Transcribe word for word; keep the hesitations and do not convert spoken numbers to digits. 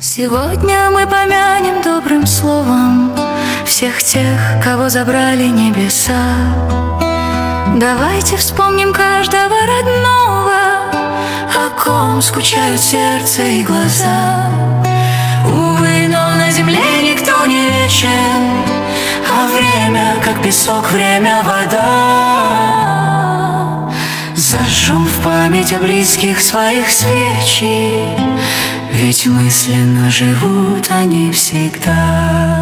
Сегодня мы помянем добрым словом всех тех, кого забрали небеса. Давайте вспомним каждого родного, о ком скучают сердце и глаза. Увы, но на земле никто не вечен, а время, как песок, время вода. Зажжем в память о близких своих свечи, ведь мысленно живут они всегда.